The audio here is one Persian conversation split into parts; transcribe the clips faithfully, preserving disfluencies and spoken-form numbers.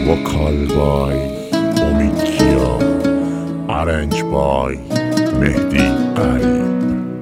وکال بای امید کیا، ارنج بای مهدی قریب.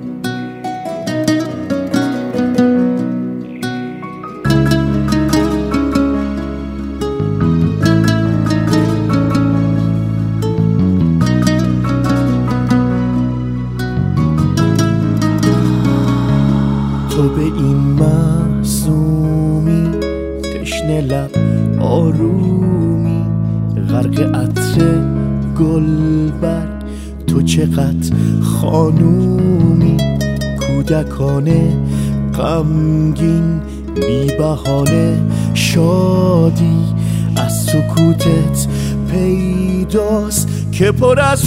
تو به این معصومی تشنه لب آرومی، غرق عطر گلبرگ تو چقدر خانومی، کودکانه غمگین بی بهانه شادی از سکوتت پیداست که پر از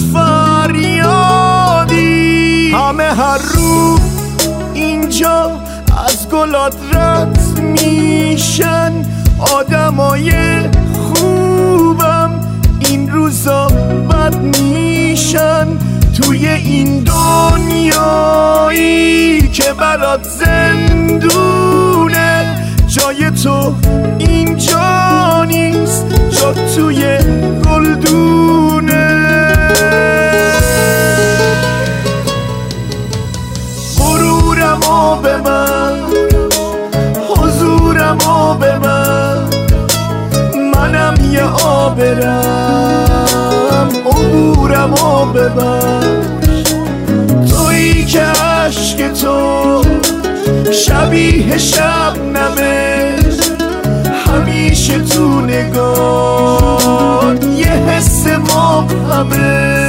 فریادی. همه هر رو اینجا از گلات رد میشن، آدمای خوبم این روزا بد میشن. توی این دنیایی که برات زندونه، جای تو اینجا نیست، جا توی گلدونه. غرورمو به من، حضورمو به من، منم یه آبرم، عبورمو ببخش. تویی که عشق تو شبیه شبنمه، همیشه تو نگاه یه حس مبهمه.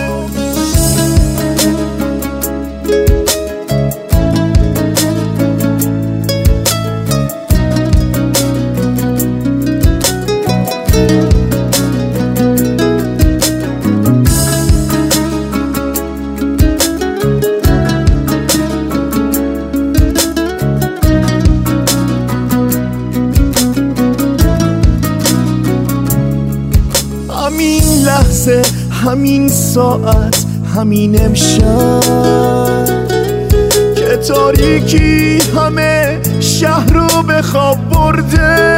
همین لحظه، همین ساعت، همین امشب که تاریکی همه شهر رو به خواب برده،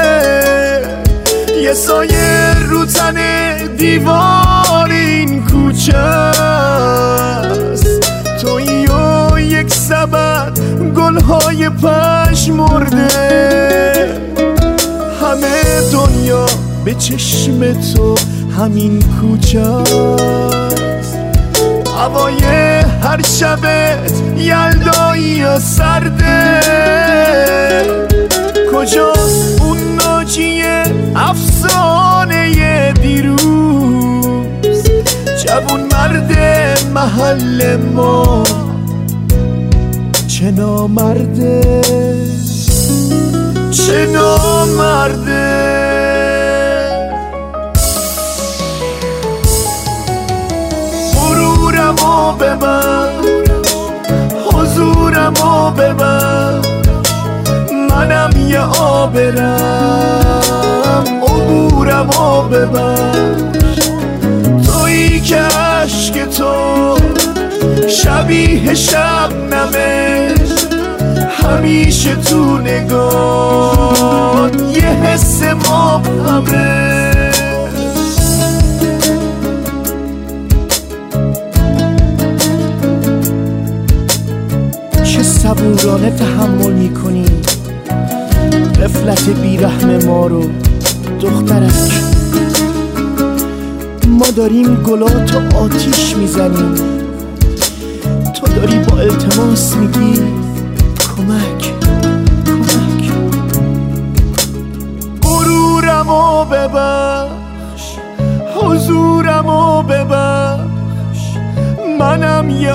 یه سایه رو تن دیوار این کوچه است. تویی و یک سبد گلهای پژمرده، همه دنیا به چشم تو همین کوچه است. هوای هر شبت یلدایی یا سرده، کجاست اون ناجیه افسانه دیروز؟ جوون مرد محل ما چه نامرده، چه نامرده. غرورمو به من، حضورمو به من، منم یه آبرم، عبورمو ببخش. تویی که عشق تو شبیه شبنمه، همیشه تو نگاه یه حس مبهمه. چه صبورانه تحمل میکنی غفلت بیرحم ما رو دخترک. ما داریم گلاتو آتیش میزنیم، تو داری با التماس میگی کمک کمک. غرورمو ببخش، حضورمو ببخش، منم یه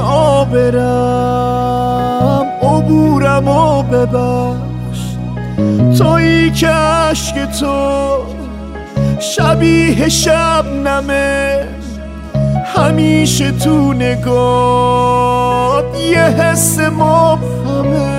آبرم، عبورمو ببخش. تویی که عشق تو شبیه شبنمه، همیشه تو نگاه یه حس مبهمه.